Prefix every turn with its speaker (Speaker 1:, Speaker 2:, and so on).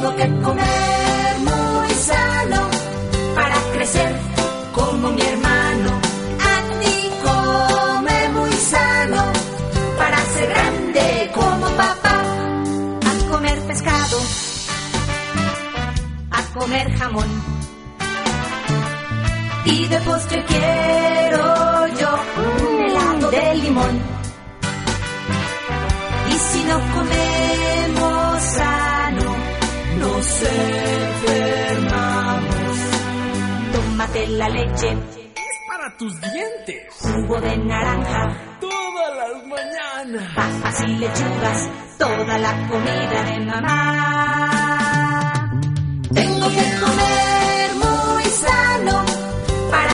Speaker 1: Tengo que comer muy sano para crecer como mi hermano. A ti come muy sano para ser grande como papá. A comer pescado, a comer jamón. Y de postre quiero yo un helado de limón. Y si no comemos sano, nos enfermamos. Tómate la leche,
Speaker 2: es para tus dientes.
Speaker 1: Jugo de naranja,
Speaker 2: Todas las mañanas.
Speaker 1: papas y lechugas, toda la comida de mamá. Tengo que comer